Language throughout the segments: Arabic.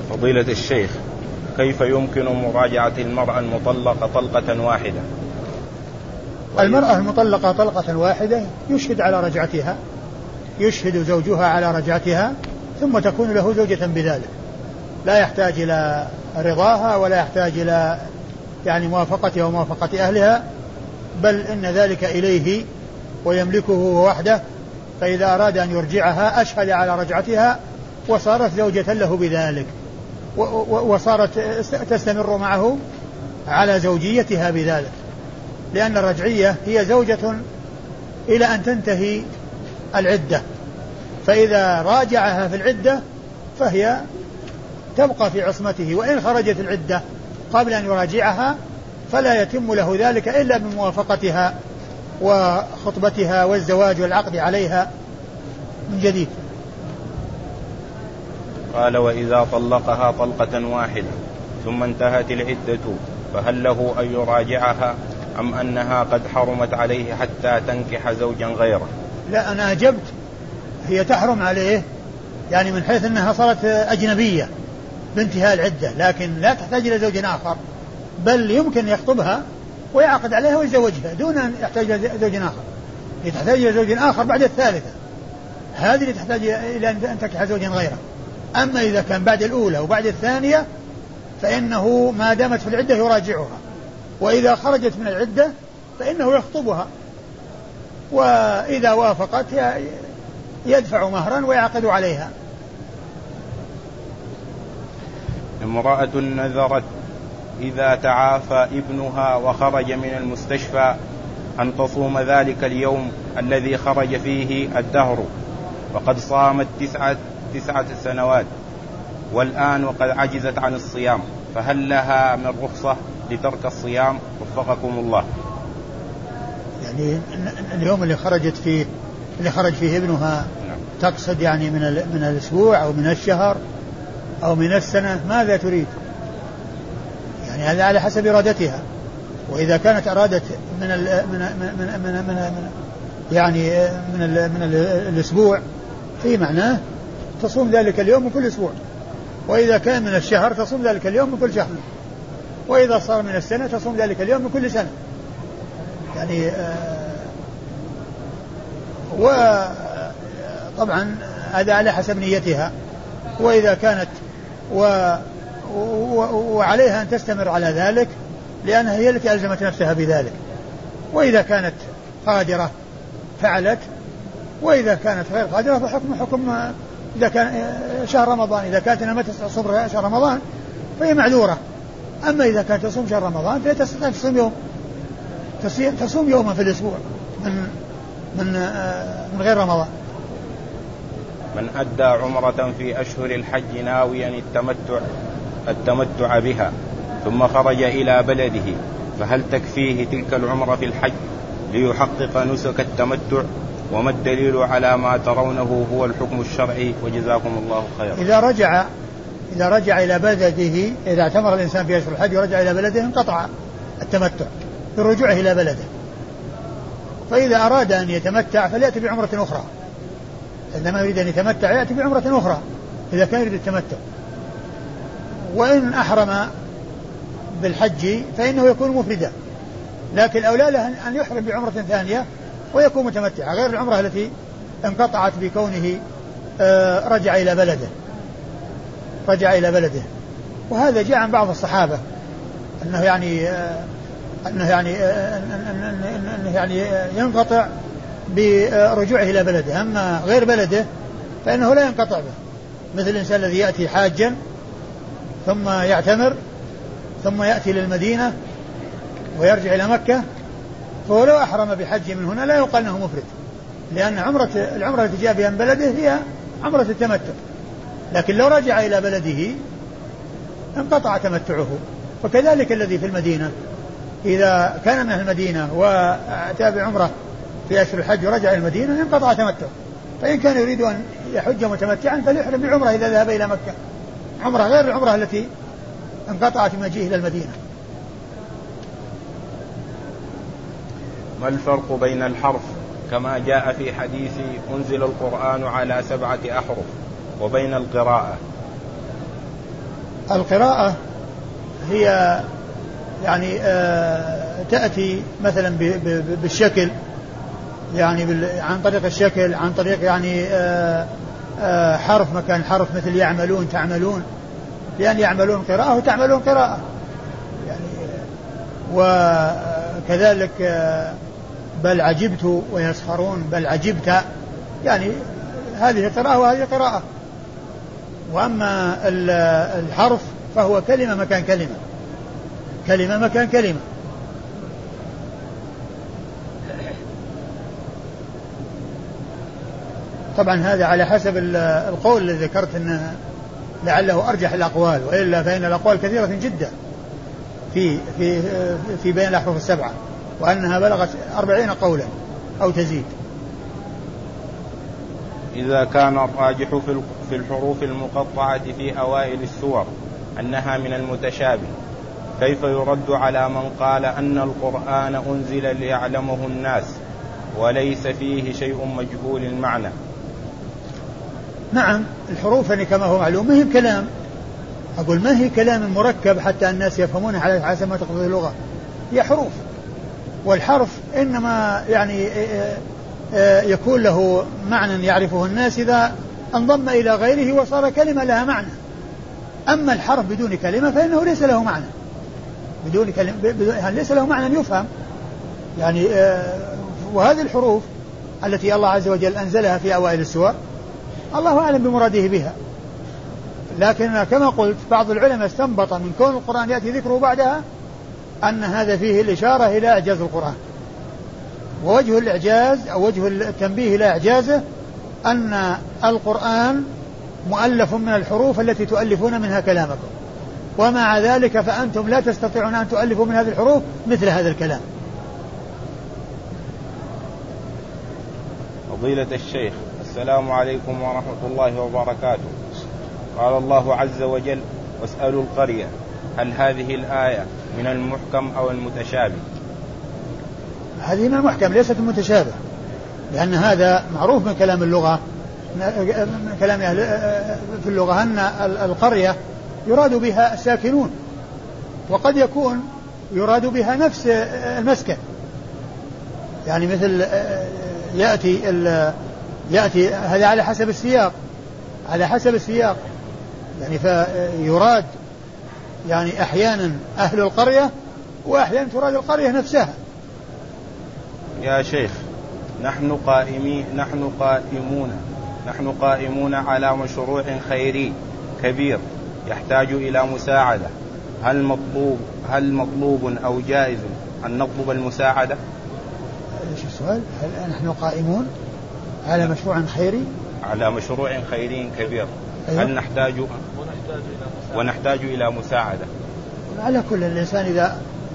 فضيلة الشيخ، كيف يمكن مراجعة المرأة المطلقة طلقة واحدة؟ المرأة المطلقة طلقة واحدة يشهد على رجعتها، يشهد زوجها على رجعتها ثم تكون له زوجة بذلك، لا يحتاج إلى رضاها ولا يحتاج إلى يعني موافقتها وموافقة أهلها، بل إن ذلك إليه ويملكه وحده. فإذا أراد أن يرجعها أشهد على رجعتها وصارت زوجة له بذلك، وصارت تستمر معه على زوجيتها بذلك، لأن الرجعية هي زوجة إلى أن تنتهي العدة، فإذا راجعها في العدة فهي تبقى في عصمته، وإن خرجت العدة قبل أن يراجعها فلا يتم له ذلك إلا بموافقتها وخطبتها والزواج والعقد عليها من جديد. قال: وإذا طلقها طلقة واحدة ثم انتهت العدة فهل له أن يراجعها أم أنها قد حرمت عليه حتى تنكح زوجا غيره؟ لا، أنا أجبت هي تحرم عليه يعني من حيث أنها صارت أجنبية بانتهاء العدة، لكن لا تحتاج إلى زوج آخر، بل يمكن يخطبها ويعقد عليها ويزوجها دون أن يحتاج إلى زوج آخر. تحتاج إلى زوج آخر بعد الثالثة، هذه اللي تحتاج إلى أن تنكح زوجا غيره. أما إذا كان بعد الأولى وبعد الثانية فإنه ما دامت في العدة يراجعها، وإذا خرجت من العدة فإنه يخطبها، وإذا وافقت يدفع مهرا ويعقد عليها. امرأة نذرت إذا تعافى ابنها وخرج من المستشفى أن تصوم ذلك اليوم الذي خرج فيه الدهر، وقد صامت 9 سنوات والآن وقد عجزت عن الصيام، فهل لها من رخصة لترك الصيام؟ وفقكم الله. يعني اليوم اللي خرج فيه ابنها تقصد يعني من الأسبوع أو من الشهر أو من السنة؟ ماذا تريد؟ يعني هذا على حسب إرادتها، وإذا كانت أرادت من الأسبوع في معناه تصوم ذلك اليوم من كل أسبوع، وإذا كان من الشهر تصوم ذلك اليوم من كل شهر، وإذا صار من السنة تصوم ذلك اليوم من كل سنة. يعني وطبعا هذا على حسب نيتها، وإذا كانت وعليها أن تستمر على ذلك لأنها هي التي ألزمت نفسها بذلك، وإذا كانت قادرة فعلت، وإذا كانت غير قادرة فحكم إذا كان شهر رمضان، إذا كانت ما تستطيع تصوم شهر رمضان فهي معذورة. أما إذا كانت تصوم شهر رمضان فهي تستطيع تصوم يوما في الأسبوع من غير رمضان. من أدى عمرة في أشهر الحج ناويا التمتع بها ثم خرج إلى بلده، فهل تكفيه تلك العمرة في الحج ليحقق نسك التمتع؟ وما الدليل على ما ترونه هو الحكم الشرعي؟ وجزاكم الله خيرا. إذا رجع إلى بلده، إذا اعتمر الإنسان في أشهر الحج ورجع إلى بلده انقطع التمتع برجوعه إلى بلده، فإذا أراد أن يتمتع فليأتي بعمرة أخرى، عندما يريد أن يتمتع يأتي بعمرة أخرى إذا كان يريد التمتع. وإن أحرم بالحج فإنه يكون مفردا، لكن الأولى له أن يحرم بعمرة ثانية ويكون متمتعا غير العمرة التي انقطعت بكونه رجع إلى بلده. وهذا جاء عن بعض الصحابة أنه يعني ينقطع برجوعه إلى بلده، أما غير بلده فإنه لا ينقطع به، مثل الإنسان الذي يأتي حاجا ثم يعتمر ثم يأتي للمدينة ويرجع إلى مكة، فهو لو أحرم بحج من هنا لا يقال أنه مفرد، لأن العمرة التي جاء بها من بلده هي عمرة التمتع، لكن لو رجع إلى بلده انقطع تمتعه. وكذلك الذي في المدينة إذا كان من المدينة وأتى بعمرة في أشهر الحج ورجع إلى المدينة انقطع تمتعه، فإن كان يريد أن يحج متمتعا فليحرم بعمرة إذا ذهب إلى مكة، عمرة غير العمرة التي انقطعت مجيء إلى المدينة. ما الفرق بين الحرف كما جاء في حديث أنزل القرآن على 7 أحرف وبين القراءة؟ القراءة هي يعني تأتي مثلا بالشكل، يعني عن طريق الشكل، عن طريق يعني حرف مكان حرف، مثل يعملون تعملون، لأن يعملون قراءة وتعملون قراءة يعني. وكذلك بل عجبت ويسخرون، بل عجبت، يعني هذه قراءة وهذه قراءة. وأما الحرف فهو كلمة مكان كلمة، كلمة مكان كلمة. طبعا هذا على حسب القول الذي ذكرت أنه لعله أرجح الأقوال، وإلا فإن الأقوال كثيرة جدا في بين الأحرف السبعة، وأنها بلغت 40 قولا أو تزيد. إذا كان الراجح في الحروف المقطعة في أوائل السور أنها من المتشابه، كيف يرد على من قال أن القرآن أنزل ليعلمه الناس وليس فيه شيء مجهول المعنى؟ نعم، الحروف يعني كما هو معلوم ما هي كلام، أقول ما هي كلام مركب حتى الناس يفهمونه على حسب ما تقتضي اللغة، هي حروف. والحرف إنما يعني يكون له معنى يعرفه الناس إذا انضم إلى غيره وصار كلمة لها معنى. أما الحرف بدون كلمة فإنه ليس له معنى، بدون كلمة ليس له معنى يفهم يعني. وهذه الحروف التي الله عز وجل أنزلها في أوائل السور الله أعلم بمراده بها، لكن كما قلت بعض العلماء استنبط من كون القرآن يأتي ذكره بعدها أن هذا فيه الإشارة إلى إعجاز القرآن. ووجه الإعجاز أو وجه التنبيه إلى إعجازه أن القرآن مؤلف من الحروف التي تؤلفون منها كلامكم، ومع ذلك فأنتم لا تستطيعون أن تؤلفوا من هذه الحروف مثل هذا الكلام. فضيلة الشيخ، السلام عليكم ورحمة الله وبركاته. قال الله عز وجل: واسألوا القرية، هل هذه الآية من المحكم أو المتشابه؟ هذه من المحكم ليست المتشابه، لأن هذا معروف من كلام اللغة، من كلام أهل في اللغة، أن القرية يراد بها الساكنون، وقد يكون يراد بها نفس المسكن، يعني مثل يأتي هذا على حسب السياق، على حسب السياق يعني. فيراد يعني أحيانا أهل القرية، وأحيانا تراد القرية نفسها. يا شيخ، نحن قائمون على مشروع خيري كبير يحتاج إلى مساعدة، هل مطلوب أو جائز أن نطلب المساعدة؟ ايش السؤال؟ هل نحن قائمون على مشروع خيري؟ على مشروع خيري كبير. أيوة. هل ونحتاج إلى مساعدة؟ على كل الإنسان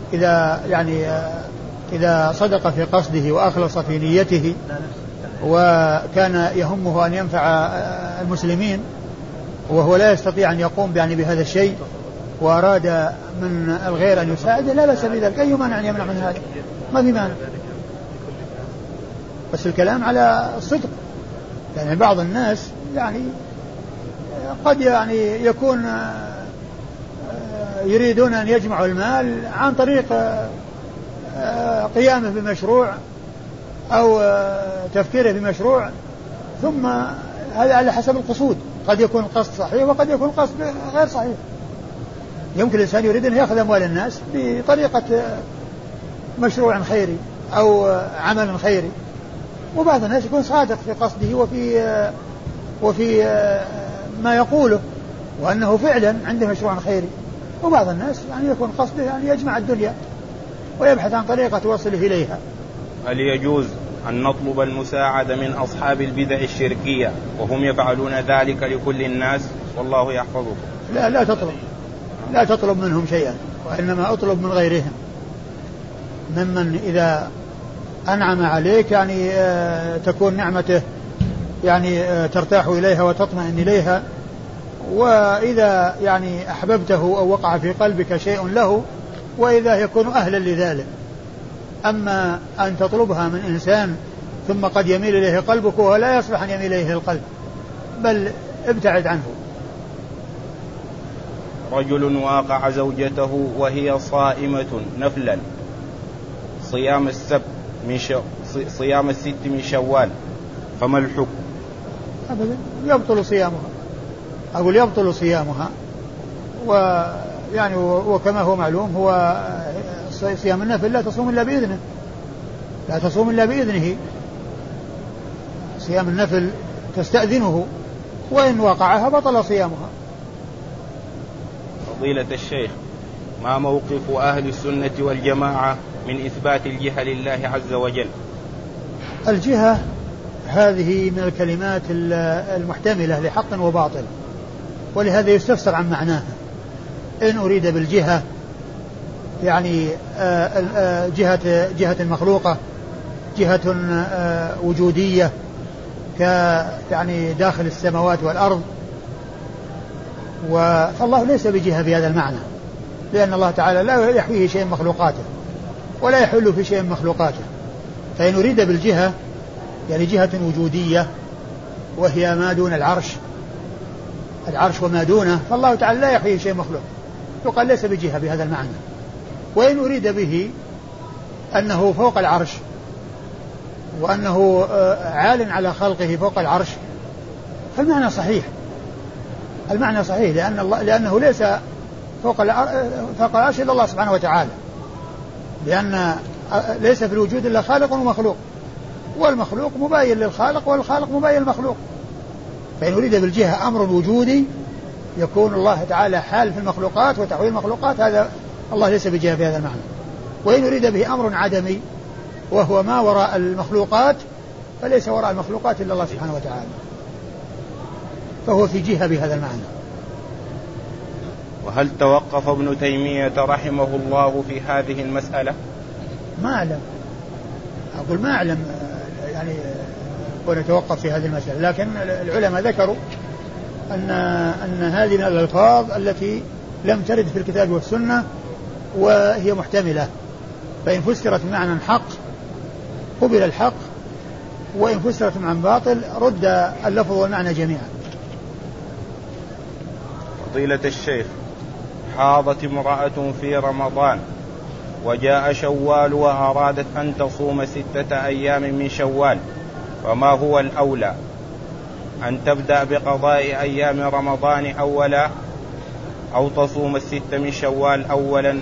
إذا صدق في قصده وأخلص في نيته وكان يهمه أن ينفع المسلمين وهو لا يستطيع أن يقوم بهذا الشيء، وأراد من الغير أن يساعده، لا بأس بذلك. أي مانع أن يمنع من هذا؟ ما في مانع، بس الكلام على الصدق. يعني بعض الناس يعني قد يكون يريدون أن يجمعوا المال عن طريق قيامه بمشروع أو تفكيره بمشروع، ثم هذا على حسب القصود، قد يكون القصد صحيح وقد يكون القصد غير صحيح. يمكن الإنسان يريد أن يأخذ أموال الناس بطريقة مشروع خيري أو عمل خيري، وبعض الناس يكون صادق في قصده وفي ما يقوله وأنه فعلا عنده مشروع خيري، وبعض الناس يكون قصده يجمع الدنيا ويبحث عن طريقة توصله إليها. هل يجوز أن نطلب المساعدة من أصحاب البدع الشركية وهم يفعلون ذلك لكل الناس؟ والله يحفظكم. لا تطلب منهم شيئا، وإنما أطلب من غيرهم، ممن إذا أنعم عليك تكون نعمته ترتاح إليها وتطمئن إليها، وإذا أحببته أو وقع في قلبك شيء له، وإذا يكون أهلا لذلك. أما أن تطلبها من إنسان ثم قد يميل إليه قلبك ولا يصلح أن يميل إليه القلب، بل ابتعد عنه. رجل واقع زوجته وهي صائمة نفلا صيام الست من شوال، فما الحكم؟ أبدا يبطل صيامها، أقول يبطل صيامها، ويعني وكما هو معلوم هو صيام النفل لا تصوم إلا بإذنه، لا تصوم إلا بإذنه، صيام النفل تستأذنه، وإن وقعها بطل صيامها. فضيلة الشيخ، ما موقف أهل السنة والجماعة من إثبات الجهة لله عز وجل؟ الجهة هذه من الكلمات المحتملة لحق وباطل، ولهذا يستفسر عن معناها. إن أريد بالجهة يعني جهة مخلوقة، جهة وجودية يعني داخل السماوات والأرض، فالله ليس بجهة بهذا المعنى، لأن الله تعالى لا يحويه شيء مخلوقاته ولا يحل في شيء مخلوقاته. فإن أريد بالجهة يعني جهة وجودية وهي ما دون العرش وما دونه، فالله تعالى لا يحويه شيء مخلوق، يقال ليس بجهة بهذا المعنى. وإن أريد به أنه فوق العرش وأنه عال على خلقه فوق العرش، فالمعنى صحيح، المعنى صحيح، لأنه ليس فوق العرش إلا الله سبحانه وتعالى، لأن ليس في الوجود إلا خالق ومخلوق، والمخلوق مباين للخالق والخالق مباين للمخلوق. فإن أريد بالجهة أمر وجودي يكون الله تعالى حال في المخلوقات وتحويل المخلوقات، هذا الله ليس بجهة بهذا المعنى. وإن أريد به أمر عدمي وهو ما وراء المخلوقات، فليس وراء المخلوقات إلا الله سبحانه وتعالى، فهو في جهة بهذا المعنى. وهل توقف ابن تيمية رحمه الله في هذه المسألة؟ ما أعلم، أقول ما أعلم يعني ونتوقف في هذه المسألة، لكن العلماء ذكروا أن هذه من الألفاظ التي لم ترد في الكتاب والسنة وهي محتملة، فإن فسرت بمعنى حق قبل الحق، وإن فسرت بمعنى باطل رد اللفظ والمعنى جميعا. فضيلة الشيخ، حاضت امرأة في رمضان وجاء شوال وأرادت أن تصوم 6 أيام من شوال، فما هو الأولى، أن تبدأ بقضاء أيام رمضان أولا أو تصوم 6 من شوال أولا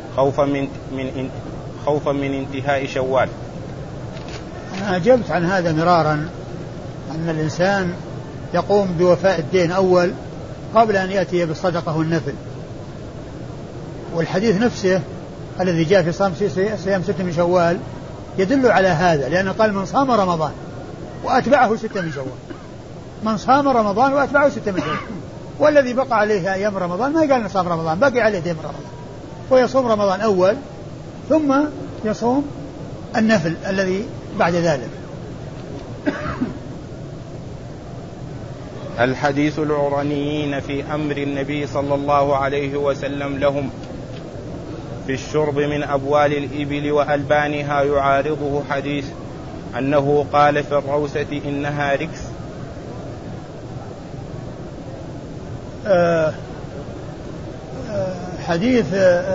خوفا من انتهاء شوال؟ أنا أجبت عن هذا مرارا، أن الإنسان يقوم بوفاء الدين أول قبل أن يأتي بالصدقة والنفل، والحديث نفسه الذي جاء في صيام 6 من شوال يدل على هذا، لأنه قال من صام رمضان وأتبعه 6 من شوال، من صام رمضان وأتبعه 6 من شوال، والذي بقى عليه أيام رمضان ما قال نصام رمضان، بقي عليه دين رمضان، ويصوم رمضان أول ثم يصوم النفل الذي بعد ذلك. الحديث العرانيين في أمر النبي صلى الله عليه وسلم لهم في الشرب من أبوال الإبل وألبانها يعارضه حديث أنه قال في الروسة إنها ركس. حديث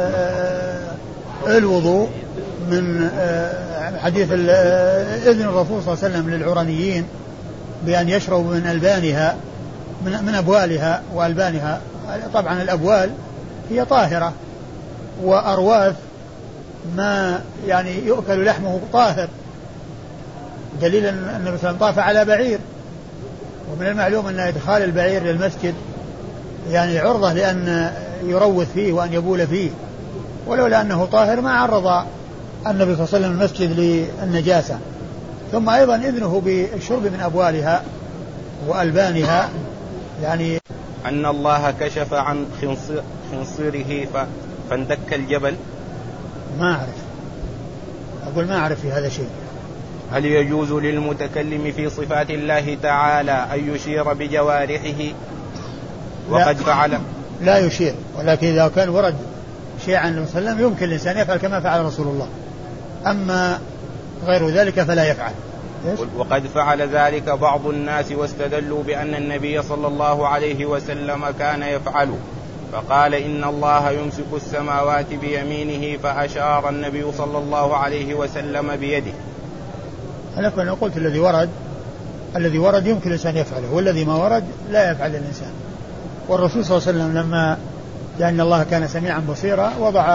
الوضوء من حديث إذن الرسول صلى الله عليه وسلم للعرانيين بأن يشربوا من ألبانها من أبوالها وألبانها. طبعا الأبوال هي طاهرة، وأرواث ما يعني يؤكل لحمه طاهر، دليل أن النبي صلى الله عليه وسلم طاف على بعير، ومن المعلوم أن إدخال البعير للمسجد يعني عرضة لأن يروث فيه وأن يبول فيه، ولولا أنه طاهر ما عرض النبي صلى الله عليه وسلم المسجد للنجاسة. ثم أيضا إذنه بالشرب من أبوالها وألبانها يعني أن الله كشف عن خنصيره فاندك الجبل. ما أعرف، أقول ما أعرف في هذا شيء. هل يجوز للمتكلم في صفات الله تعالى أن يشير بجوارحه وقد فعل؟ لا يشير، ولكن إذا كان ورد شيء عن النبي صلى الله عليه وسلم يمكن الإنسان يفعل كما فعل رسول الله، أما غير ذلك فلا يفعل. وقد فعل ذلك بعض الناس واستدلوا بأن النبي صلى الله عليه وسلم كان يفعل، فقال إن الله يمسك السماوات بيمينه، فأشار النبي صلى الله عليه وسلم بيده. أنا كنا قلت الذي ورد يمكن الإنسان يفعله، والذي ما ورد لا يفعل الإنسان. والرسول صلى الله عليه وسلم لما لأن الله كان سميعا بصيرا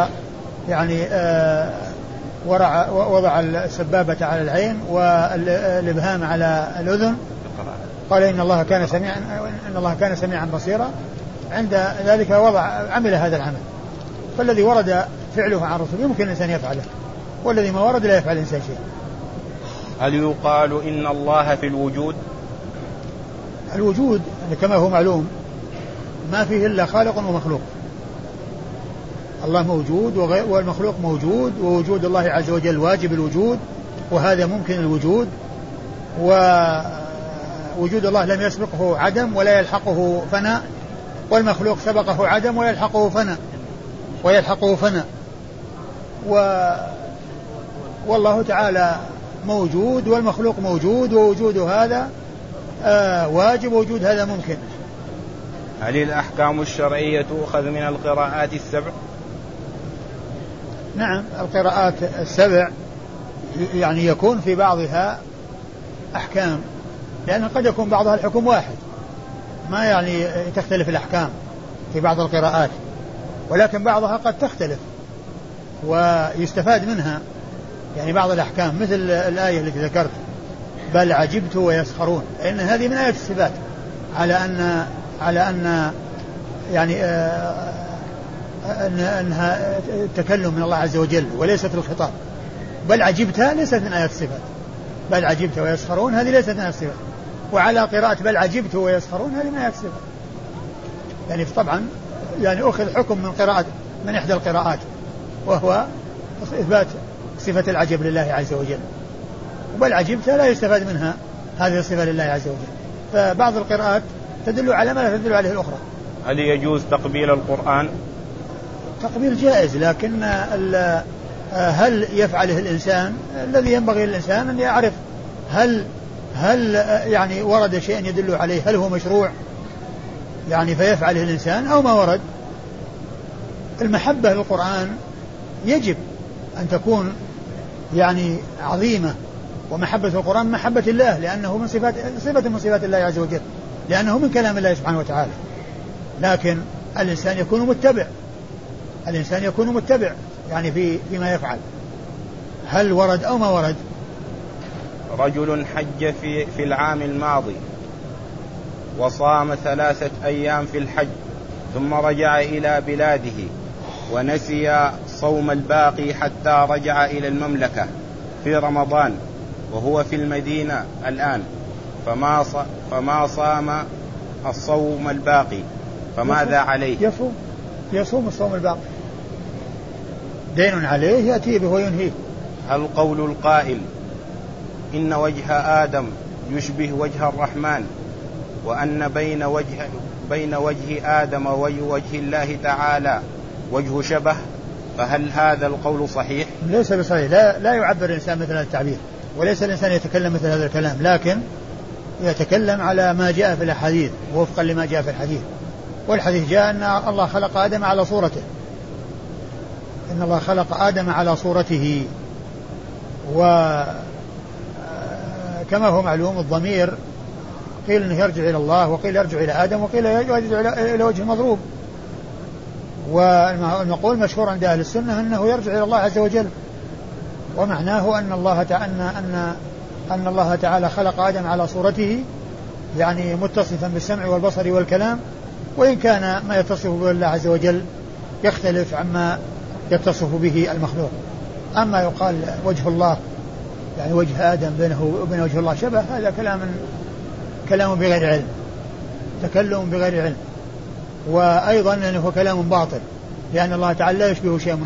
وضع السبابة على العين والإبهام على الأذن، قال إن الله كان سميعا بصيرا. عند ذلك عمل هذا العمل. فالذي ورد فعله عن الرسول يمكن الإنسان يفعله، والذي ما ورد لا يفعل الإنسان شيء. هل يقال إن الله في الوجود؟ الوجود كما هو معلوم ما فيه إلا خالق ومخلوق. الله موجود والمخلوق موجود، ووجود الله عز وجل واجب الوجود، وهذا ممكن الوجود. ووجود الله لم يسبقه عدم ولا يلحقه فناء، والمخلوق سبقه عدم ويلحقه فناء. والله تعالى موجود والمخلوق موجود، ووجود هذا واجب ووجود هذا ممكن. هل الأحكام الشرعية تؤخذ من القراءات السبع؟ نعم، القراءات السبع يعني يكون في بعضها أحكام، لأن قد يكون بعضها الحكم واحد، ما يعني تختلف الأحكام في بعض القراءات، ولكن بعضها قد تختلف ويستفاد منها يعني بعض الأحكام، مثل الآية التي ذكرت بل عجبت ويسخرون، لأن هذه من آيات الصفات على أن يعني أنها تكلم من الله عز وجل وليست الخطاب. بل عجبتها ليست من آيات الصفات، بل عجبت ويسخرون هذه ليست من آيات الصفات. وعلى قراءة بل عجبت ويسخرون هذه من آيات الصفات. يعني طبعا يعني أخذ حكم من إحدى القراءات، وهو إثبات صفة العجب لله عز وجل. بل عجبت لا يستفاد منها هذه الصفة لله عز وجل. فبعض القراءات تدل على ما لا تدل عليه الأخرى. هل يجوز تقبيل القرآن؟ تقبيل جائز، لكن هل يفعله الإنسان؟ الذي ينبغي للإنسان أن يعرف هل يعني ورد شيء يدل عليه، هل هو مشروع يعني فيفعله الإنسان أو ما ورد. المحبة للقرآن يجب أن تكون يعني عظيمة، ومحبة القرآن محبة الله، لأنه من صفة من صفات الله عز وجل، لأنه من كلام الله سبحانه وتعالى. لكن الإنسان يكون متبع يعني فيما يفعل، هل ورد أو ما ورد. رجل حج في العام الماضي وصام 3 أيام في الحج، ثم رجع إلى بلاده ونسي صوم الباقي حتى رجع إلى المملكة في رمضان وهو في المدينة الآن، فما صام الصوم الباقي، فماذا عليه؟ يصوم الصوم الباقي، دين عليه يأتي به وينهيه. هل قول القائل إن وجه آدم يشبه وجه الرحمن، وأن بين وجه آدم ووجه الله تعالى وجه شبه، فهل هذا القول صحيح؟ ليس بصحيح، لا يعبر الإنسان مثل هذا التعبير، وليس الإنسان يتكلم مثل هذا الكلام، لكن يتكلم على ما جاء في الحديث وفقا لما جاء في الحديث. والحديث جاء أن الله خلق آدم على صورته، إن الله خلق آدم على صورته. وكما هو معلوم الضمير قيل أنه يرجع إلى الله، وقيل يرجع إلى آدم، وقيل يرجع إلى وجه المضروب. والمقول مشهور عند أهل السنة أنه يرجع إلى الله عز وجل، ومعناه أن الله تعالى خلق آدم على صورته، يعني متصفا بالسمع والبصر والكلام، وإن كان ما يتصف به الله عز وجل يختلف عما يتصف به المخلوق. أما يقال وجه الله يعني وجه آدم بينه وبين وجه الله شبه، هذا كلام بغير علم، تكلم بغير علم، وأيضا أنه كلام باطل، لأن الله تعالى لا يشبه شيء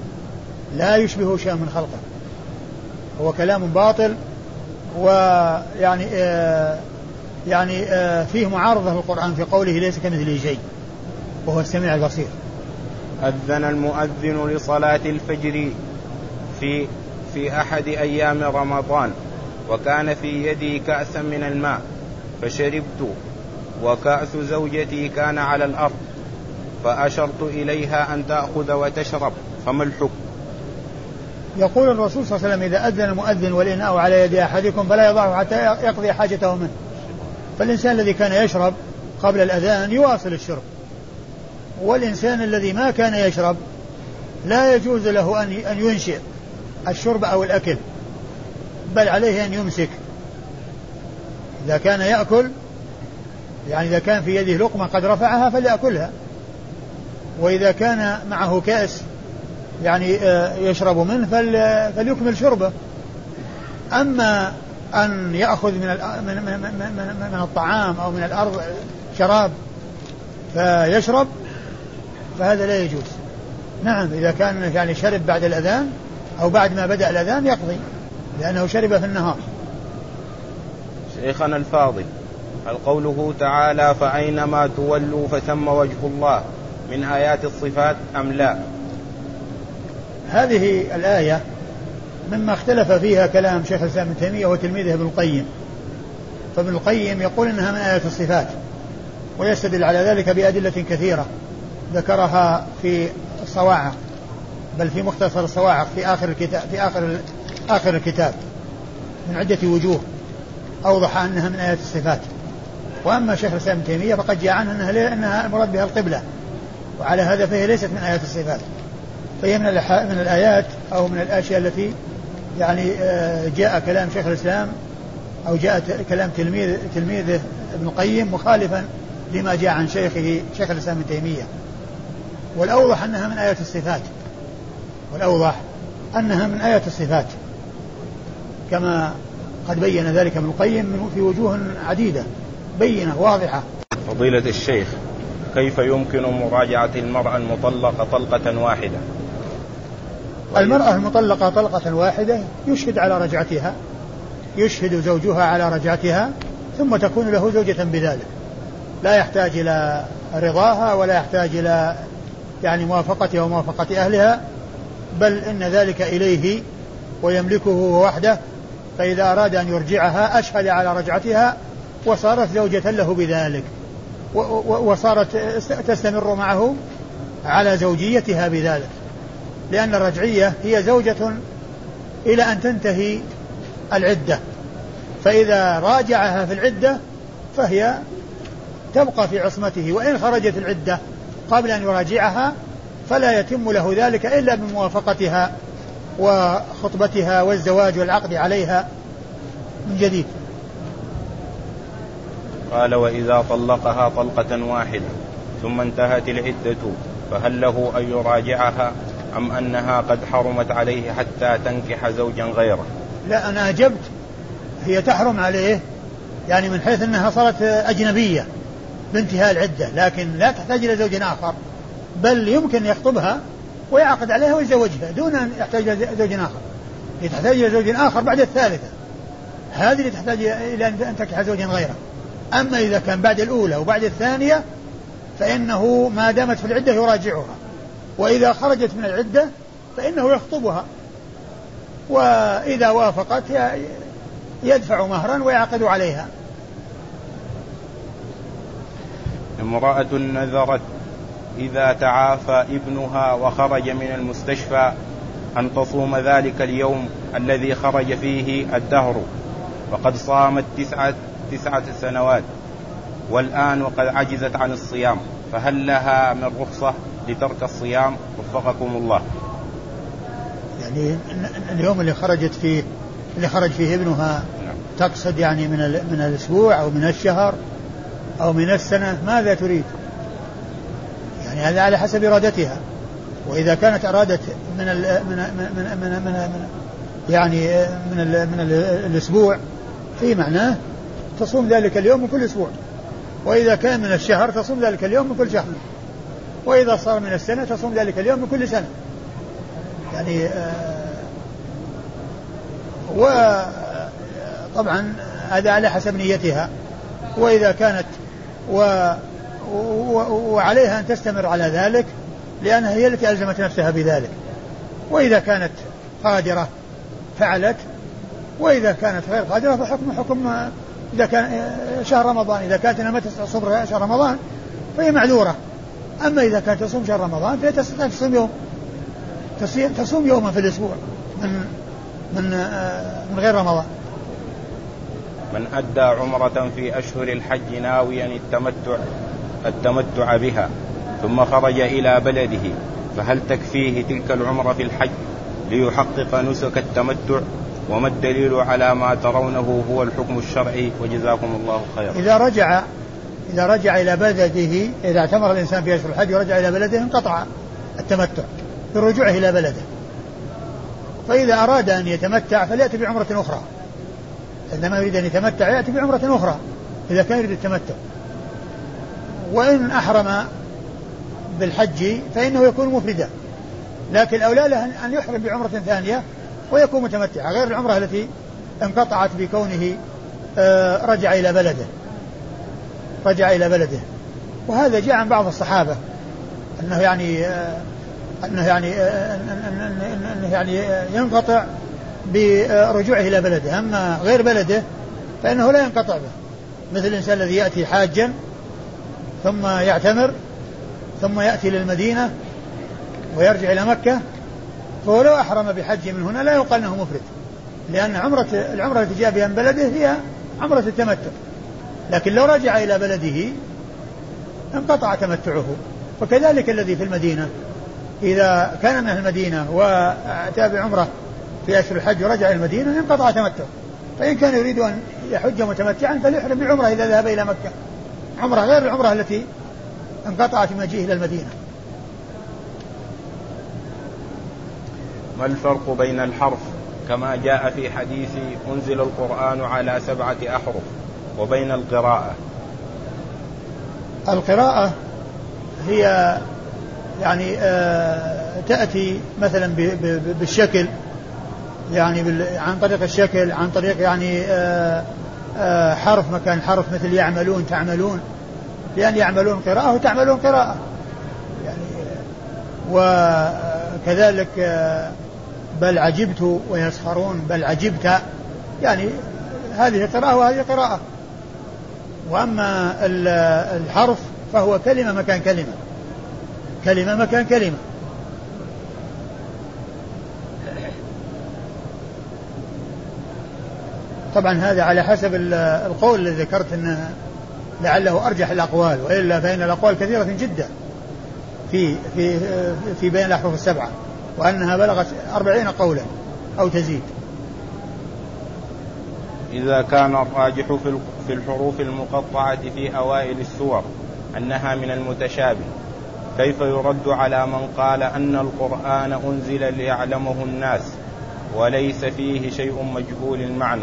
من خلقه، هو كلام باطل، ويعني فيه معارضة للقرآن في قوله ليس كمثله شيء وهو السميع البصير. أذن المؤذن لصلاة الفجر في أحد أيام رمضان، وكان في يدي كأسا من الماء فشربت، وكأس زوجتي كان على الأرض، فأشرت إليها أن تأخذ وتشرب، فما الحكم؟ يقول الرسول صلى الله عليه وسلم: إذا أذن المؤذن والإناء على يد أحدكم فلا يضعه حتى يقضي حاجته منه. فالإنسان الذي كان يشرب قبل الأذان يواصل الشرب، والإنسان الذي ما كان يشرب لا يجوز له أن ينشئ الشرب أو الأكل، بل عليه أن يمسك. إذا كان يأكل، يعني إذا كان في يده لقمة قد رفعها فليأكلها، وإذا كان معه كأس يعني يشرب منه فليكمل شربه. أما أن يأخذ من الطعام أو من الأرض شراب فيشرب فهذا لا يجوز. نعم، إذا كان يعني شرب بعد الأذان أو بعد ما بدأ الأذان يقضي، لأنه شرب في النهار. شيخنا الفاضل، هل قوله تعالى فأينما تولوا فثم وجه الله من آيات الصفات أم لا؟ هذه الآية مما اختلف فيها كلام شيخ الإسلام ابن تيمية وتلميذه ابن القيم. فابن القيم يقول إنها من آيات الصفات، ويستدل على ذلك بأدلة كثيرة ذكرها في الصواعق، بل في مختصر الصواعق في آخر الكتاب من عدة وجوه أوضح أنها من آيات الصفات. وأما شيخ الإسلام ابن تيمية فقد جاء عنه أنها المراد بها القبلة، وعلى هذا فهي ليست من آيات الصفات، فهي من الآيات أو من الأشياء التي يعني جاء كلام شيخ الإسلام أو جاء كلام تلميذه ابن القيم مخالفا لما جاء عن شيخه شيخ الإسلام ابن تيمية. والأوضح أنها من آيات الصفات، كما قد بين ذلك ابن القيم في وجوه عديدة بينة واضحة. فضيلة الشيخ، كيف يمكن مراجعة المرأة المطلقة طلقة واحدة؟ المرأة المطلقة طلقة واحدة يشهد زوجها على رجعتها ثم تكون له زوجة بذلك، لا يحتاج إلى رضاها ولا يحتاج إلى يعني موافقتها وموافقة أهلها، بل إن ذلك إليه ويملكه وحده. فإذا أراد أن يرجعها أشهد على رجعتها وصارت زوجة له بذلك، وصارت تستمر معه على زوجيتها بذلك، لأن الرجعية هي زوجة إلى أن تنتهي العدة، فإذا راجعها في العدة فهي تبقى في عصمته، وإن خرجت العدة قبل أن يراجعها فلا يتم له ذلك إلا بموافقتها وخطبتها والزواج والعقد عليها من جديد. قال: وإذا طلقها طلقة واحدة ثم انتهت العدة فهل له أن يراجعها أم أنها قد حرمت عليه حتى تنكح زوجا غيره؟ لا، أنا أجبت هي تحرم عليه يعني من حيث أنها صارت أجنبية بانتهاء العدة، لكن لا تحتاج إلى زوج آخر، بل يمكن يخطبها ويعقد عليها ويزوجها دون أن يحتاج إلى زوج آخر. تحتاج إلى زوج آخر بعد الثالثة، هذه اللي تحتاج إلى أن تنكح زوجا غيره. أما إذا كان بعد الأولى وبعد الثانية فإنه ما دامت في العدة يراجعها، وإذا خرجت من العدة فإنه يخطبها، وإذا وافقت يدفع مهرا ويعقد عليها. امرأة نذرت إذا تعافى ابنها وخرج من المستشفى أن تصوم ذلك اليوم الذي خرج فيه الدهر، وقد صامت تسعة سنوات والآن وقد عجزت عن الصيام، فهل لها من رخصة لترك الصيام؟ وفقكم الله. يعني اليوم اللي خرج فيه ابنها تقصد يعني من الأسبوع أو من الشهر أو من السنة؟ ماذا تريد؟ يعني هذا على حسب إرادتها، وإذا كانت أرادت من الأسبوع في معناه تصوم ذلك اليوم من كل أسبوع، وإذا كان من الشهر تصوم ذلك اليوم من كل شهر، وإذا صار من السنة تصوم ذلك اليوم من كل سنة. يعني وطبعا هذا على حسب نيتها، وإذا كانت وعليها أن تستمر على ذلك لأنها هي التي ألزمت نفسها بذلك، وإذا كانت قادرة فعلت، وإذا كانت غير قادرة فحكم إذا كان شهر رمضان، إذا كانت إنما تصوم شهر رمضان فهي معذورة، أما إذا كانت تصوم شهر رمضان فهي تستطيع تصوم يوما في الأسبوع من غير رمضان. من أدى عمرة في أشهر الحج ناويا التمتع بها ثم خرج إلى بلده فهل تكفيه تلك العمرة في الحج ليحقق نسك التمتع؟ وما الدليل على ما ترونه هو الحكم الشرعي؟ وجزاكم الله خيرا. إذا رجع إلى بلده، إذا اعتمر الإنسان في أشهر الحج ورجع إلى بلده انقطع التمتع برجوعه إلى بلده. فإذا أراد أن يتمتع فليأتي بعمرة أخرى، عندما يريد أن يتمتع يأتي بعمرة أخرى إذا كان يريد التمتع. وإن أحرم بالحج فإنه يكون مفردا، لكن الأولى له أن يحرم بعمرة ثانية ويكون متمتعا غير العمرة التي انقطعت بكونه رجع إلى بلده. وهذا جاء عن بعض الصحابة أنه يعني ينقطع برجوعه إلى بلده. أما غير بلده فإنه لا ينقطع به، مثل الإنسان الذي يأتي حاجا ثم يعتمر ثم يأتي للمدينة ويرجع إلى مكة، فهو لو أحرم بحج من هنا لا يقال أنه مفرد، لأن العمرة التي جاء بها من بلده هي عمرة التمتع. لكن لو رجع إلى بلده انقطع تمتعه. وكذلك الذي في المدينة إذا كان من المدينة وأتى بعمرة في أشهر الحج ورجع إلى المدينة انقطع تمتعه. فإن كان يريد أن يحج متمتعا فليحرم بعمرة إذا ذهب إلى مكة، عمرة غير العمرة التي انقطعت مجيئه إلى المدينة. ما الفرق بين الحرف كما جاء في حديث أنزل القرآن على 7 أحرف وبين القراءة؟ القراءة هي يعني تأتي مثلا بالشكل، يعني عن طريق الشكل، عن طريق يعني حرف مكان حرف، مثل يعملون تعملون، لأن يعملون قراءة وتعملون قراءة يعني. وكذلك بل عجبت ويسخرون بل عجبت، يعني هذه قراءة وهذه قراءة. وأما الحرف فهو كلمة مكان كلمة، كلمة مكان كلمة. طبعا هذا على حسب القول الذي ذكرت أنه لعله أرجح الأقوال، وإلا فإن الأقوال كثيرة جدا في بين الأحرف السبعة، وأنها بلغت 40 قولا أو تزيد. إذا كان الراجح في الحروف المقطعة في أوائل السور أنها من المتشابه، كيف يرد على من قال أن القرآن أنزل ليعلمه الناس وليس فيه شيء مجهول المعنى؟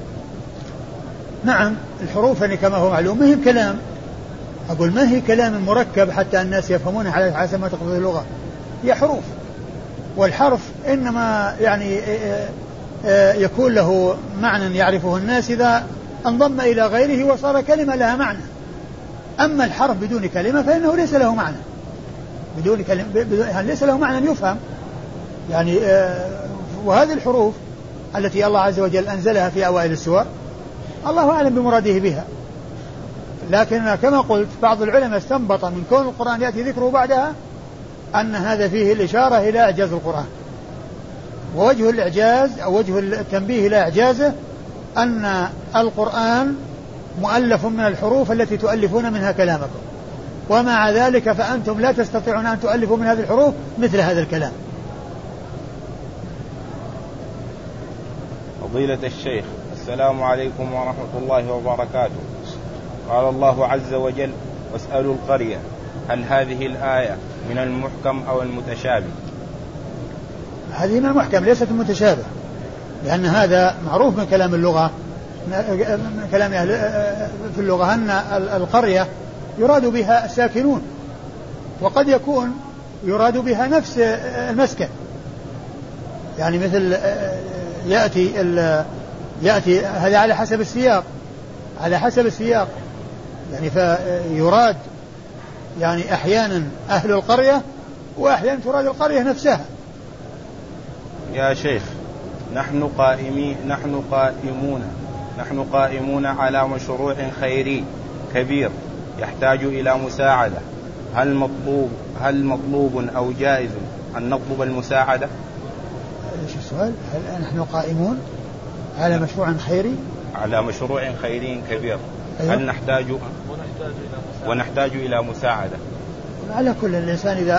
نعم، الحروف يعني كما هو معلوم ما هي كلام، أقول ما هي كلام مركب حتى الناس يفهمونه على حسب ما تقتضي اللغة، هي حروف. والحرف إنما يعني يكون له معنى يعرفه الناس إذا انضم إلى غيره وصار كلمة لها معنى. أما الحرف بدون كلمة فإنه ليس له معنى، بدون كلمة ليس له معنى يفهم يعني. وهذه الحروف التي الله عز وجل أنزلها في أوائل السور الله أعلم بمراده بها، لكن كما قلت بعض العلماء استنبط من كون القرآن يأتي ذكره بعدها أن هذا فيه الإشارة إلى إعجاز القرآن. ووجه الإعجاز أو وجه التنبيه إلى إعجازه أن القرآن مؤلف من الحروف التي تؤلفون منها كلامكم، ومع ذلك فأنتم لا تستطيعون أن تؤلفوا من هذه الحروف مثل هذا الكلام. فضيلة الشيخ، السلام عليكم ورحمة الله وبركاته. قال الله عز وجل: واسألوا القرية. هل هذه الآية من المحكم أو المتشابه؟ هذه من المحكم ليست المتشابه، لأن هذا معروف من كلام اللغة، من كلام أهل في اللغة، أن القرية يراد بها الساكنون، وقد يكون يراد بها نفس المسكن، يعني مثل يأتي هذا على حسب السياق، على حسب السياق يعني. فيراد يعني أحيانا أهل القرية وأحيانا تراد القرية نفسها. يا شيخ، نحن قائمون على مشروع خيري كبير يحتاج إلى مساعدة، هل مطلوب أو جائز أن نطلب المساعدة؟ ايش السؤال؟ هل نحن قائمون على مشروع خيري؟ على مشروع خيري كبير. أيوة. هل ونحتاج إلى مساعدة؟ على كل الإنسان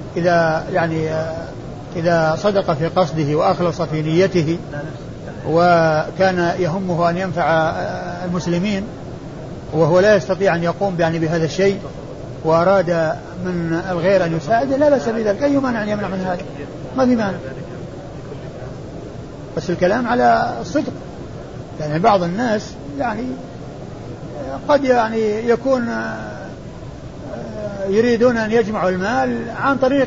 إذا صدق في قصده وأخلص في نيته وكان يهمه أن ينفع المسلمين وهو لا يستطيع أن يقوم بهذا الشيء وأراد من الغير أن يساعده لا بأس بذلك. أي مانع أن يمنع من هذا؟ ما في مانع، بس الكلام على الصدق. يعني بعض الناس قد يكون يريدون أن يجمعوا المال عن طريق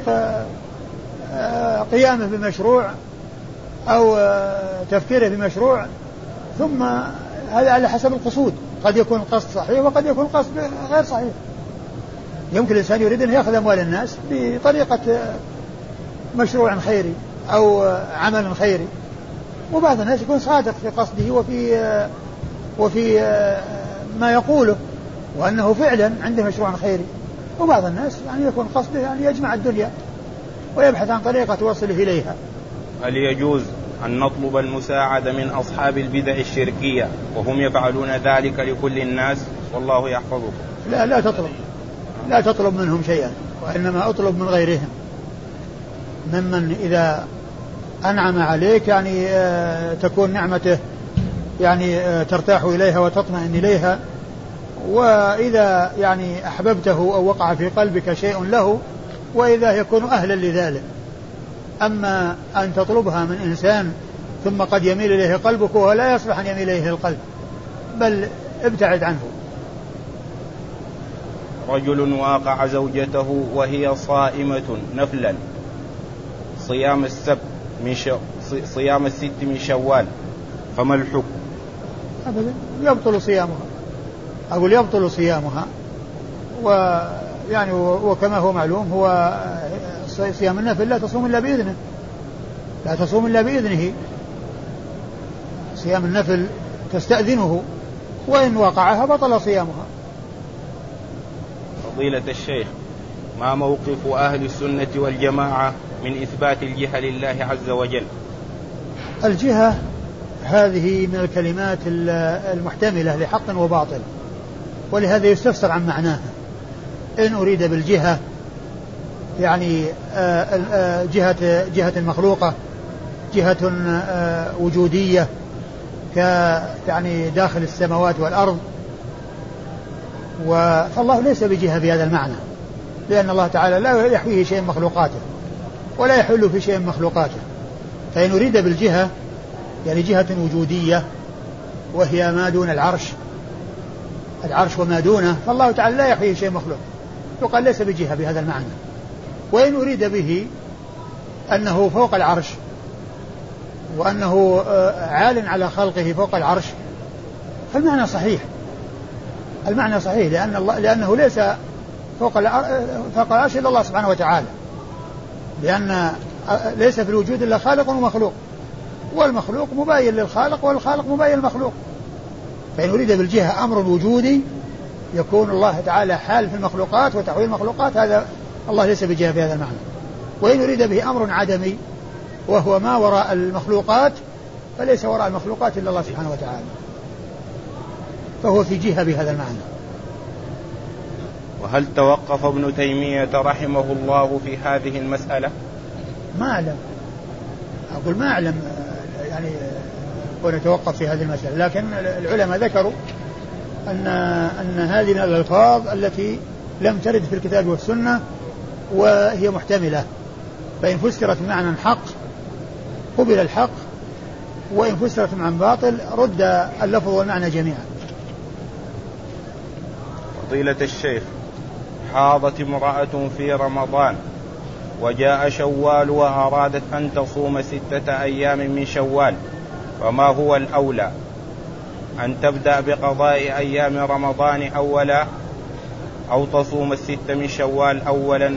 قيامه بمشروع أو تفكيره بمشروع، ثم هذا على حسب القصود، قد يكون القصد صحيح وقد يكون القصد غير صحيح. يمكن الإنسان يريد أن يأخذ أموال الناس بطريقة مشروع خيري أو عمل خيري، وبعض الناس يكون صادق في قصده وفي ما يقوله وأنه فعلا عنده مشروع خيري، وبعض الناس يكون قصده يجمع الدنيا ويبحث عن طريقة توصله إليها. هل يجوز أن نطلب المساعدة من أصحاب البدع الشركية وهم يفعلون ذلك لكل الناس والله يحفظكم؟ لا تطلب منهم شيئا، وإنما أطلب من غيرهم، ممن إذا أنعم عليك تكون نعمته ترتاح إليها وتطمئن إليها، وإذا أحببته أو وقع في قلبك شيء له وإذا يكون أهلا لذلك. أما أن تطلبها من إنسان ثم قد يميل إليه قلبك وهو لا يصلح أن يميل إليه القلب، بل ابتعد عنه. رجل واقع زوجته وهي صائمة نفلا صيام الست من شوال، فما الحكم؟ أبدا يبطل صيامها، وكما هو معلوم هو صيام النفل لا تصوم إلا بإذنه. صيام النفل تستأذنه، وإن وقعها بطل صيامها. فضيلة الشيخ، ما موقف أهل السنة والجماعة من إثبات الجهة لله عز وجل؟ الجهة هذه من الكلمات المحتملة لحق وباطل، ولهذا يستفسر عن معناها. إن أريد بالجهة جهة المخلوقة، جهة وجودية داخل السماوات والأرض، فالله ليس بجهة بهذا المعنى، لأن الله تعالى لا يحويه شيء مخلوقاته ولا يحل في شيء مخلوقاته. فإن أريد بالجهة جهة وجودية وهي ما دون العرش وما دونه، فالله تعالى لا يحويه شيء مخلوق، يقال ليس بجهة بهذا المعنى. وإن أريد به أنه فوق العرش وأنه عال على خلقه فوق العرش، فالمعنى صحيح، لأنه ليس فوق العرش إلا الله سبحانه وتعالى، لأن ليس في الوجود إلا خالق ومخلوق، والمخلوق مباين للخالق والخالق مباين للمخلوق. فإن أريد بالجهة أمر وجودي يكون الله تعالى حال في المخلوقات وتحويل المخلوقات، هذا الله ليس بجهة في هذا المعنى. وإن أريد به أمر عدمي وهو ما وراء المخلوقات، فليس وراء المخلوقات إلا الله سبحانه وتعالى، فهو في جهة بهذا المعنى. وهل توقف ابن تيمية رحمه الله في هذه المسألة؟ ما أعلم، أقول ما أعلم ونتوقف في هذه المسألة، لكن العلماء ذكروا أن هذه من الألفاظ التي لم ترد في الكتاب والسنة وهي محتملة، فإن فسرت بمعنى حق قبل الحق، وإن فسرت بمعنى باطل رد اللفظ والمعنى جميعا. فضيلة الشيخ، حاضت امرأة في رمضان وجاء شوال وأرادت أن تصوم 6 أيام من شوال، فما هو الأولى، أن تبدأ بقضاء أيام رمضان أولا أو تصوم 6 من شوال أولا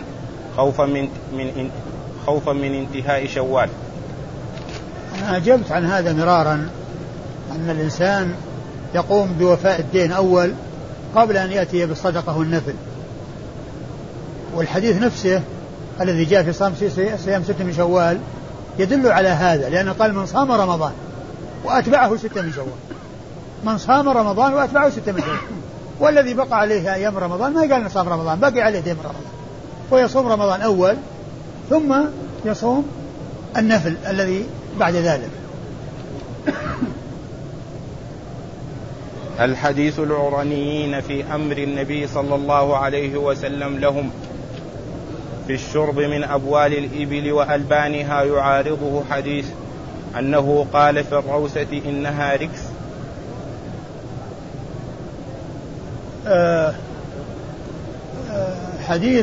خوفا من انتهاء شوال؟ أنا أجبت عن هذا مرارا، أن الإنسان يقوم بوفاء الدين أول قبل أن يأتي بالصدقة والنفل، والحديث نفسه الذي جاء في صيام 6 من شوال يدل على هذا، لأنه قال من صام رمضان وأتبعه 6 من شوال، من صام رمضان وأتبعه 6 من شوال، والذي بقى عليه أيام رمضان ما قال صام رمضان، بقي عليه أيام رمضان، ويصوم رمضان أول ثم يصوم النفل الذي بعد ذلك. الحديث العرنيين في أمر النبي صلى الله عليه وسلم لهم في الشرب من أبوال الإبل وألبانها يعارضه حديث أنه قال في الروسة إنها ركس. حديث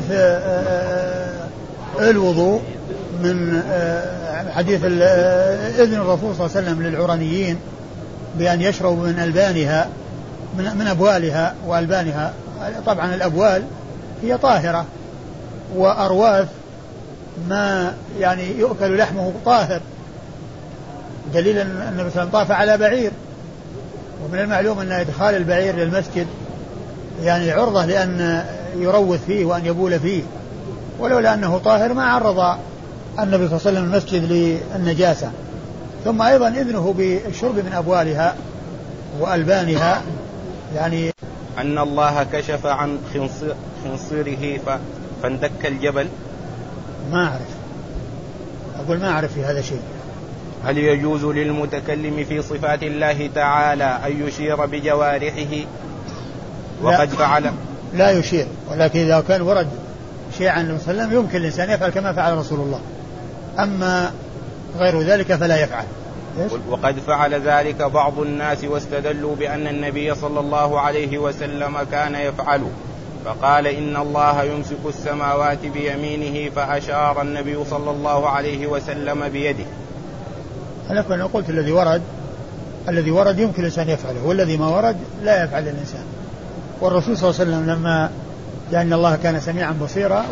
الوضوء من حديث إذن الرسول صلى الله عليه وسلم للعرنيين بأن يشربوا من ألبانها من أبوالها وألبانها. طبعا الأبوال هي طاهرة، وأرواث ما يعني يؤكل لحمه طاهر، دليل أن النبي صلى الله عليه وسلم طاف على بعير، ومن المعلوم أن إدخال البعير للمسجد يعني عرضة لأن يروث فيه وأن يبول فيه، ولولا أنه طاهر ما عرض النبي صلى الله عليه وسلم المسجد للنجاسة. ثم أيضا إذنه بالشرب من أبوالها وألبانها يعني أن الله كشف عن خنصره فاندك الجبل. ما أعرف، أقول ما أعرف في هذا شيء. هل يجوز للمتكلم في صفات الله تعالى أن يشير بجوارحه وقد فعل؟ لا يشير، ولكن إذا كان ورد شيء عن النبي صلى الله عليه وسلم يمكن الإنسان يفعل كما فعل رسول الله، أما غير ذلك فلا يفعل. وقد فعل ذلك بعض الناس واستدلوا بأن النبي صلى الله عليه وسلم كان يفعل، فقال إن الله يمسك السماوات بيمينه فأشار النبي صلى الله عليه وسلم بيده. أنا قلت الذي ورد يمكن الإنسان يفعله، والذي ما ورد لا يفعل الإنسان. والرسول صلى الله عليه وسلم لما لأن الله كان سميعا بصيرا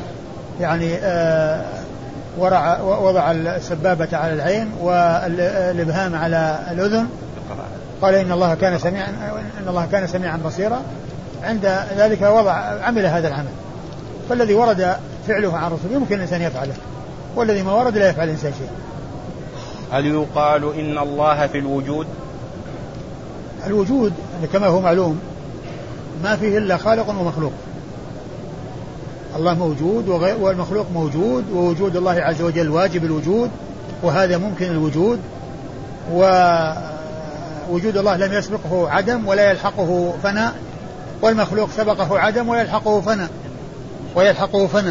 وضع السبابة على العين والإبهام على الأذن، قال إن الله كان سميعا بصيرا، عند ذلك عمل هذا العمل. فالذي ورد فعله عن الرسول يمكن الإنسان يفعله، والذي ما ورد لا يفعل الإنسان شيء. هل يقال إن الله في الوجود؟ الوجود كما هو معلوم ما فيه إلا خالق ومخلوق. الله موجود والمخلوق موجود، ووجود الله عز وجل واجب الوجود، وهذا ممكن الوجود، ووجود الله لم يسبقه عدم ولا يلحقه فناء، والمخلوق سبقه عدم ويلحقه فناء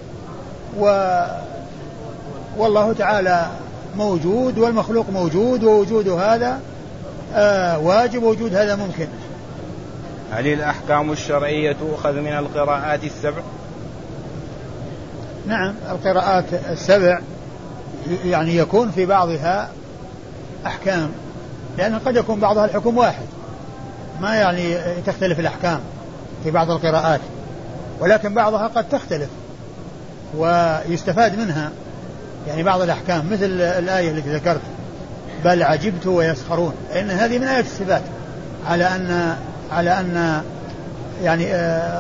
والله تعالى موجود والمخلوق موجود، ووجود هذا واجب ووجود هذا ممكن. هل الأحكام الشرعية تؤخذ من القراءات السبع؟ نعم، القراءات السبع يعني يكون في بعضها أحكام، لأن قد يكون بعضها الحكم واحد، ما يعني تختلف الأحكام في بعض القراءات، ولكن بعضها قد تختلف ويستفاد منها يعني بعض الأحكام، مثل الآية التي ذكرت بل عجبت ويسخرون، لأن هذه من آيات الصفات على أن يعني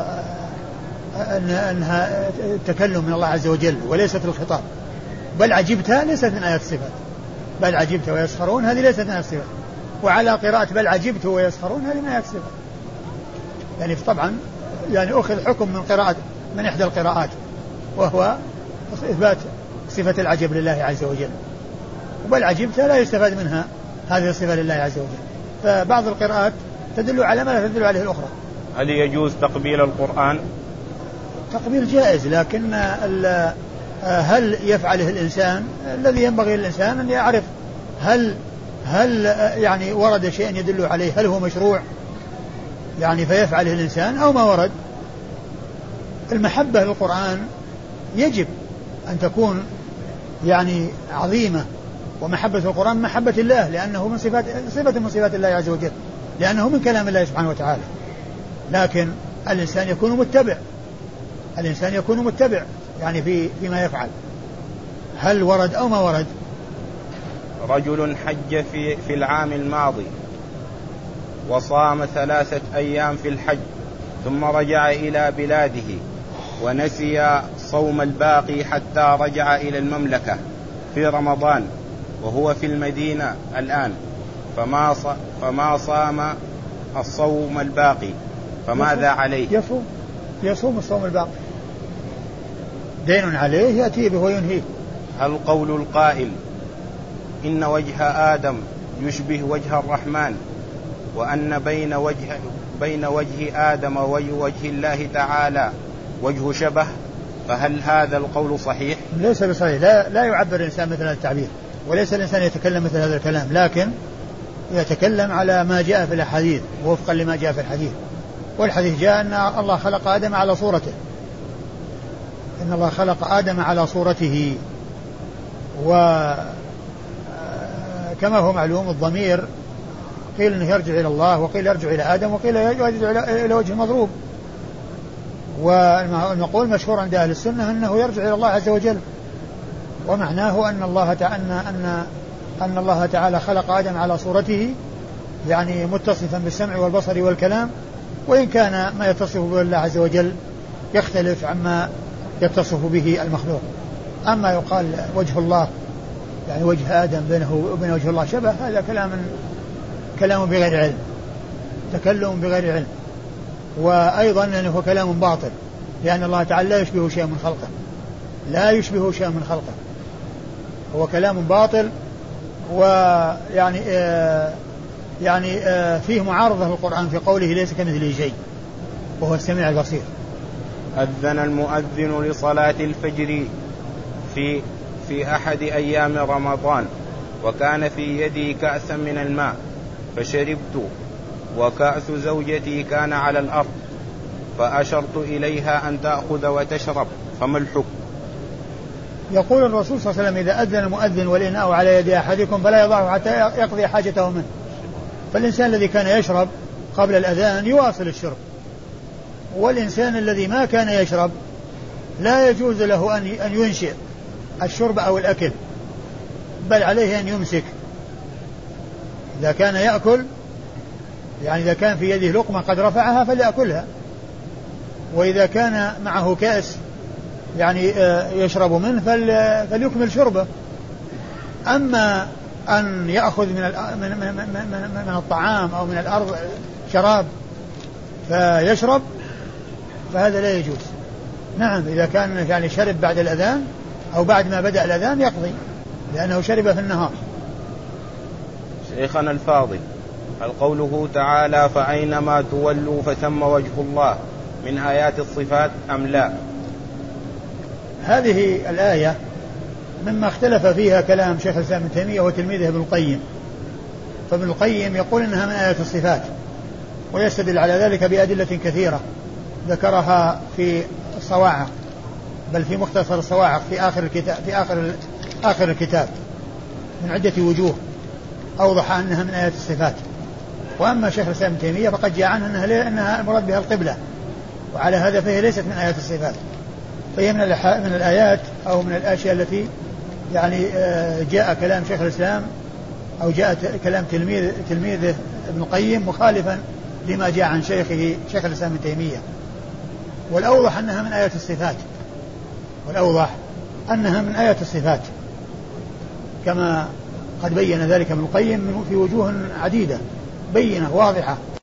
أنها تكلم من الله عز وجل وليست الخطاب. بل عجبتها ليست من آيات الصفات، بل عجبت ويسخرون هذه ليست من آيات الصفات، وعلى قراءة بل عجبت ويسخرون هذه من آيات الصفات. يعني طبعا يعني أخذ حكم من إحدى القراءات، وهو إثبات صفة العجب لله عز وجل، وبل عجبتها لا يستفاد منها هذه الصفة لله عز وجل. فبعض القراءات تدل على ما لا تدل عليه الأخرى. هل يجوز تقبيل القرآن؟ تقبيل جائز، لكن هل يفعله الإنسان؟ الذي ينبغي للإنسان أن يعرف هل يعني ورد شيء يدل عليه، هل هو مشروع يعني فيفعله الإنسان أو ما ورد. المحبة للقرآن يجب أن تكون يعني عظيمة، ومحبة القرآن محبة الله، لأنه من صفة من صفات الله عز وجل، لأنه من كلام الله سبحانه وتعالى. لكن الإنسان يكون متبع يعني فيما يفعل، هل ورد أو ما ورد. رجل حج في العام الماضي وصام 3 أيام في الحج، ثم رجع إلى بلاده، ونسي صوم الباقي حتى رجع إلى المملكة في رمضان وهو في المدينة الآن، فما صام الصوم الباقي فماذا عليه؟ يصوم الصوم الباقي، دين عليه يأتي به وينهيه. هل قول القائل إن وجه آدم يشبه وجه الرحمن وأن بين وجه آدم ووجه الله تعالى وجه شبه، فهل هذا القول صحيح؟ ليس بصحيح، لا يعبر الإنسان مثل هذا التعبير، وليس الإنسان يتكلم مثل هذا الكلام، لكن يتكلم على ما جاء في الحديث وفقا لما جاء في الحديث. والحديث جاء أن الله خلق آدم على صورته، إن الله خلق آدم على صورته، وكما هو معلوم الضمير قيل أنه يرجع إلى الله، وقيل يرجع إلى آدم، وقيل يرجع إلى وجه المضروب. والمقول مشهور عند أهل السنة أنه يرجع إلى الله عز وجل، ومعناه أن الله تعالى خلق آدم على صورته، يعني متصفا بالسمع والبصر والكلام، وإن كان ما يتصف به الله عز وجل يختلف عما يتصف به المخلوق. أما يقال وجه الله يعني وجه آدم بينه وبين وجه الله شبه، هذا كلام بغير علم، تكلم بغير علم، وأيضا أنه كلام باطل، لأن الله تعالى لا يشبه شيء من خلقه، لا يشبه شيء من خلقه، هو كلام باطل، ويعني فيه معارضة للقرآن في قوله ليس كمثله شيء وهو السميع البصير. أذن المؤذن لصلاة الفجر في أحد أيام رمضان، وكان في يدي كأسا من الماء فشربت، وكأس زوجتي كان على الأرض، فأشرت إليها أن تأخذ وتشرب، فما الحكم؟ يقول الرسول صلى الله عليه وسلم إذا أذن المؤذن والإناء على يد أحدكم فلا يضعه حتى يقضي حاجته منه. فالإنسان الذي كان يشرب قبل الأذان يواصل الشرب، والإنسان الذي ما كان يشرب لا يجوز له أن ينشئ الشرب أو الأكل، بل عليه أن يمسك. إذا كان يأكل يعني إذا كان في يده لقمة قد رفعها فليأكلها، وإذا كان معه كأس يعني يشرب منه فليكمل شربه. أما أن يأخذ من الطعام أو من الأرض شراب فيشرب فهذا لا يجوز. نعم إذا كان يعني شرب بعد الأذان أو بعد ما بدأ الأذان يقضي، لأنه شرب في النهار. شيخنا الفاضل، هل قوله تعالى فأينما تولوا فثم وجه الله من آيات الصفات أم لا؟ هذه الآية مما اختلف فيها كلام شيخ الإسلام ابن تيمية وتلميذه ابن القيم. فابن القيم يقول إنها من آيات الصفات، ويستدل على ذلك بأدلة كثيرة ذكرها في الصواعق، بل في مختصر الصواعق في آخر الكتاب من عدة وجوه أوضح أنها من آيات الصفات. وأما شيخ الإسلام ابن تيمية فقد جاء عنها أنها المراد بها القبلة، وعلى هذا فهي ليست من آيات الصفات، فهي من الآيات أو من الأشياء التي يعني جاء كلام شيخ الإسلام أو جاء كلام تلميذه ابن القيم مخالفا لما جاء عن شيخه شيخ الإسلام ابن تيمية. والأوضح أنها من آيات الصفات، كما قد بين ذلك ابن القيم في وجوه عديدة بينة واضحة.